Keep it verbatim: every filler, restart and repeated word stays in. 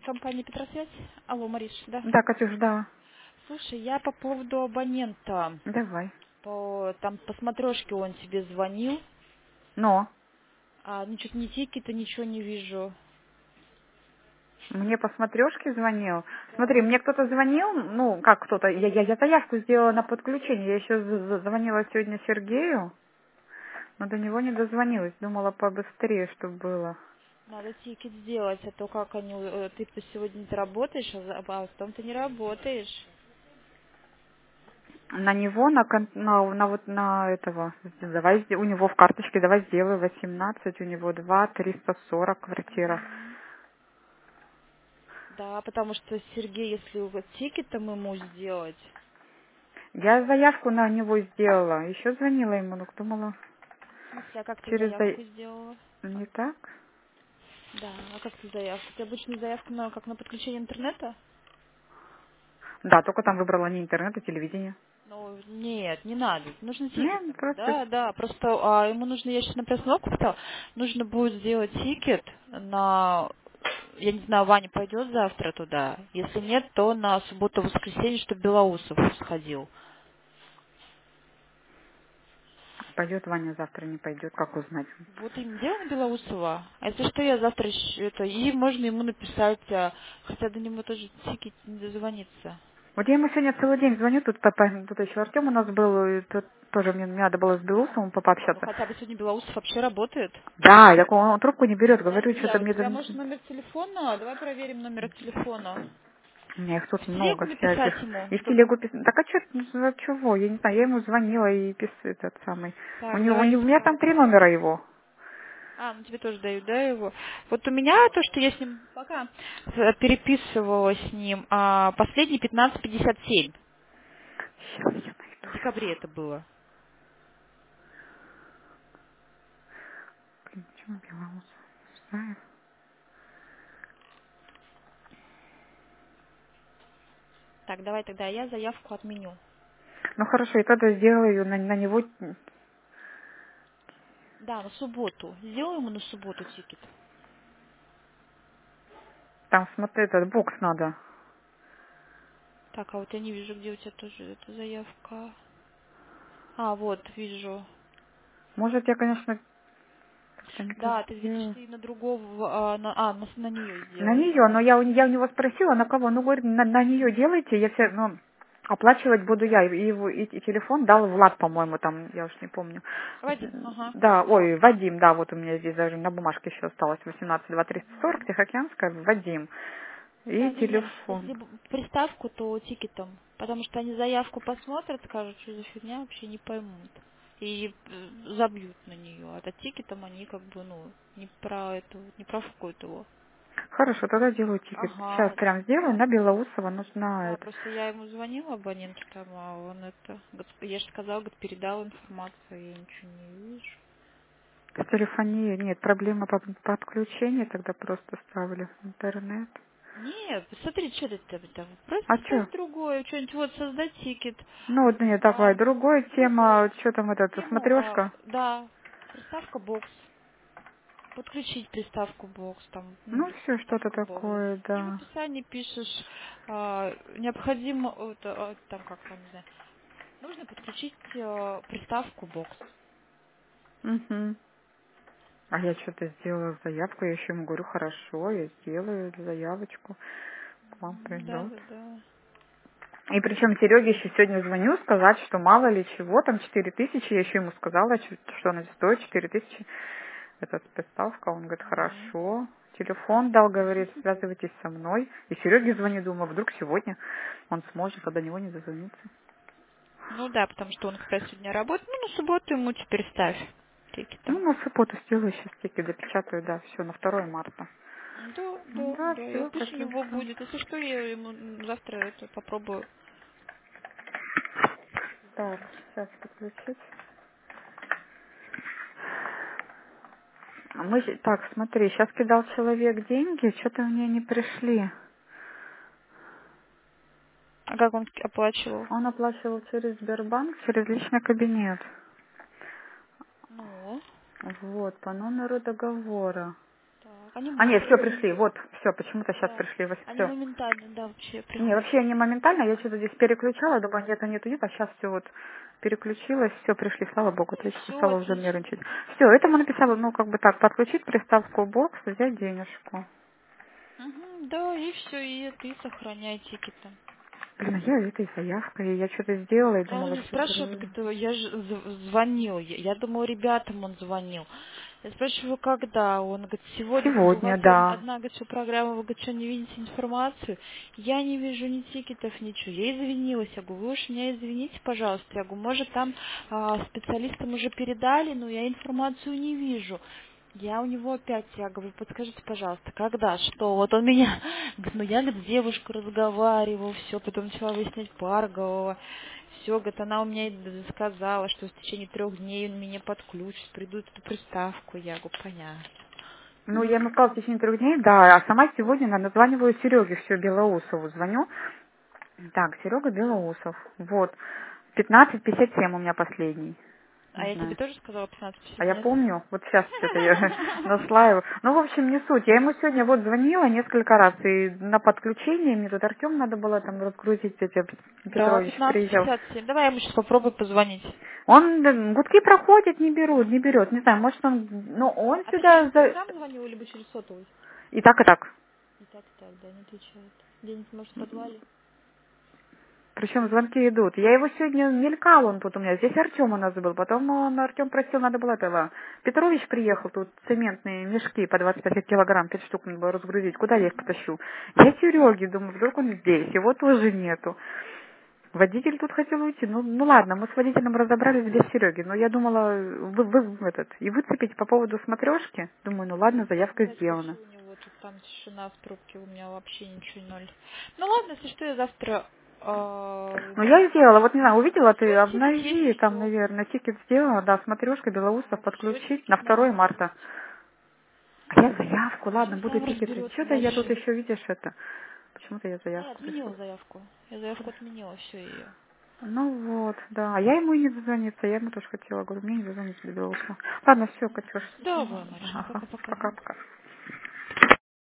Компания Петросвязь. Алло, Мариш, да? Да, Катюш, да. Слушай, я по поводу абонента. Давай. По, там по смотрешке он тебе звонил. Но А, ну, что-то ни тикета, ничего не вижу. мне по смотрешке звонил. Смотри, Да. мне кто-то звонил, ну, как кто-то, я, я, я заявку сделала на подключение. Я еще з- з- звонила сегодня Сергею, но до него не дозвонилась. Думала побыстрее, чтобы было. Надо тикет сделать, а то как они... э, Ты-то сегодня не работаешь, а за- а потом ты не работаешь. На него, на, кон- на, на вот на этого, давай, сде- у него в карточке, давай сделаю восемнадцать, у него два, триста сорок квартира. Мгм. Да, потому что Сергей, если вот тикетом ему сделать... Я заявку на него сделала, еще звонила ему, но думала, В смысле, а как ты через... за- заявку сделала? Не так? Да, а как ты заявку? Ты обычно заявку на, как на подключение интернета? Да, только там выбрала не интернет, а телевидение. Ну, нет, не надо. Нужно Не, тикетом. просто Да, да, просто а, ему нужно, я сейчас на пресс-кнопку поставила, нужно будет сделать тикет на, я не знаю, Ваня пойдет завтра туда. Если нет, то на субботу-воскресенье, чтобы Белоусов сходил. пойдет Ваня завтра, не пойдет, как узнать. Вот им дело на Белоусова. А если что, я завтра щ- это, и можно ему написать, а, хотя до него тоже тикет не дозвониться. Вот я ему сегодня целый день звоню, тут, папа, тут еще Артем у нас был, и тут тоже мне надо было с Белусом Ну, пообщаться. хотя бы сегодня Белоусов вообще работает. Да, я такой, он трубку не берет, говорю, Подожди, что-то а у мне... тебя, там- может, номер телефона? Давай проверим номер телефона. У меня их тут В телегу много написать всяких. ему, И в чтобы... телегу писать. Так а что, ну, за чего? Я не знаю, я ему звонила и писал этот самый. У Так, него, у давай него, у меня там искать. три номера его. А, ну тебе тоже дают, да, его? Вот у меня то, что я с ним пока э, переписывала с ним, а, последний пятнадцать пятьдесят семь. Сейчас я В найду его. декабре это было. Блин, почему Белаус? Не знаю. Так, давай тогда я заявку отменю. Ну хорошо, я тогда сделаю на, на него. Да, на субботу. Сделай ему на субботу тикет. Там, смотри, этот бокс надо. Так, а вот я не вижу, где у тебя тоже эта заявка. А, вот, вижу. Может, я, конечно, как-то не так Да, ты видишь, сделаю. ты на другого, а, на, а, на, на нее На сделай. нее, но я, у- я у него спросила, на кого. Ну, говорит, на, на нее делайте, я все, ну, оплачивать буду я. И, его, и, и телефон дал Влад, по-моему, там, я уж не помню. Вадим, ага. Да, ой, Вадим, да, вот у меня здесь даже на бумажке еще осталось восемнадцать два триста сорок, Тихоокеанская, Вадим. И Да, не, не, телефон. если б- приставку, то тикетом. Потому что они заявку посмотрят, скажут, что за фигня, вообще не поймут. И э, забьют на нее. А то тикетом они как бы, ну, не про это, не профукают его. Хорошо, тогда делаю тикет. Сейчас Ага. прям сделаю, на Белоусова нужна Да, это. просто я ему звонила абоненту там, а он это, говорит, я же сказала, говорит, передал информацию, я ничего не вижу. С телефонией нет, проблема по подключению, тогда просто ставлю в интернет. Нет, смотри, что ты там, там, просто А ставь что? другое, что-нибудь, вот, создать тикет. Ну вот нет, давай, А, другая ну, тема, что там вот это, тему, а, смотрешка? да, приставка бокс. Подключить приставку бокс, там, ну, Ну все, что-то приставка бокс. такое, И в да. описании пишешь, а, необходимо, вот, а, там как там, не знаю, нужно подключить а, приставку бокс. Угу. А я что-то сделала заявку, я еще ему говорю, хорошо, я сделаю заявочку, к вам М, Да, придут. да, да. И причем Сереге еще сегодня звоню сказать, что мало ли чего, там четыре тысячи, я еще ему сказала, ч- что она стоит четыре тысячи. Это приставка, он говорит, Мгм. хорошо. Телефон дал, говорит, связывайтесь со мной. И Сереге звоню, думаю, вдруг сегодня он сможет, а до него не дозвониться. Ну да, потому что он как раз сегодня работает. Ну, на субботу ему теперь ставь Ну, тикетом. на субботу сделаю сейчас тики, допечатаю, да, все, на второе марта. Да, Ну да, да, да. И все, пусть у него Катюшка. будет. Если что, я ему м, завтра это попробую. Так, сейчас подключить. А мы, щ- так, смотри, сейчас кидал человек деньги, что-то мне не пришли. А как он оплачивал? Он оплачивал через Сбербанк, через личный кабинет. Ну, Вот, по номеру договора. так. Они А, нет, все, быстро пришли, придут. вот, все, почему-то сейчас Да. пришли, Они все. моментально, да, вообще Не, приходят. вообще не моментально, я что-то здесь переключала, думаю, нет, нет, нет, а сейчас все вот переключилось, все, пришли, слава богу, то есть Все стала уже отлично. нервничать. Все, этому написала, ну, как бы так, подключить приставку бокс, взять денежку. Мгм, да, и все, и ты сохраняй тикеты. Блин, а я этой заявкой, я что-то сделала и А он думала, не что спрашивает, вроде... говорит, я же з- звонил, я, я думаю, ребятам он звонил. Я спрашиваю, когда? Он говорит, сегодня, говорю, у вас Сегодня, од- да. одна, говорит, что программа, вы, говорит, что, не видите информацию? Я не вижу ни тикетов, ничего. Я извинилась, я говорю, вы уж меня извините, пожалуйста. Я говорю, может, там а, специалистам уже передали, но я информацию не вижу. Я у него опять, я говорю, подскажите, пожалуйста, когда, что? Вот он меня, говорит, ну я, говорит, с девушкой разговаривал, все, потом начала выяснять Паргова, все, говорит, она у меня и сказала, что в течение трех дней он меня подключит, придут эту приставку, я говорю, понятно. Ну, я ему сказала в течение трех дней, да, а сама сегодня на- названиваю Сереге, все, Белоусову звоню. Так, Серега Белоусов, вот. пятнадцать пятьдесят семь у меня последний, А не я тебе знаю. тоже сказала пятнадцать А пятьдесят, я нет? помню, вот сейчас это я нашла его. Ну, в общем, не суть. Я ему сегодня вот звонила несколько раз, и на подключение, мне тут Артем надо было там разгрузить, эти, Да, Петрович пятнадцать приезжал. пятьдесят семь. Давай я ему сейчас попробую позвонить. Он, да, гудки проходят, не берут, не берет, не знаю, может он, ну, он А ты через сюда, за... Телеграм звонил, либо через сотовый? и так, и так. И так, и так, да, не отвечает. Где-нибудь, может, в подвале? Причем звонки идут. Я его сегодня мелькал, он тут у меня. Здесь Артем у нас был. Потом он, Артем просил, надо было этого. Петрович приехал, тут цементные мешки по двадцать пять килограмм, пять штук надо было разгрузить. Куда я их потащу? Я Сереге, думаю, вдруг он здесь. Его тоже нету. Водитель тут хотел уйти. Ну, ну ладно, мы с водителем разобрались без Сереги. Но я думала, вы, вы этот, и выцепить по поводу смотрешки. Думаю, ну ладно, заявка Опять пишу сделана. у него, тут там тишина в трубке, у меня вообще ничего ноль. Ну ладно, если что, я завтра... э, Ну, я сделала, вот не знаю, увидела ты, Все, тикет есть, обнови, там, все. наверное, тикет сделала, да, смотрешка, Белоусов Все, подключить на тикет надо второе сделать. марта. А я заявку, ладно, Все буду сам тикеты. разберется Что-то я тут дальше. еще, видишь, это, почему-то я А, я заявку отменила решила. заявку. Я заявку отменила, все ее. Ну вот, да, а я ему и не дозвониться, я ему тоже хотела, говорю, мне не дозвониться до Белоусова. Ладно, все, Катюш, Давай, Мариш, ну ага, пока-пока. пока-пока.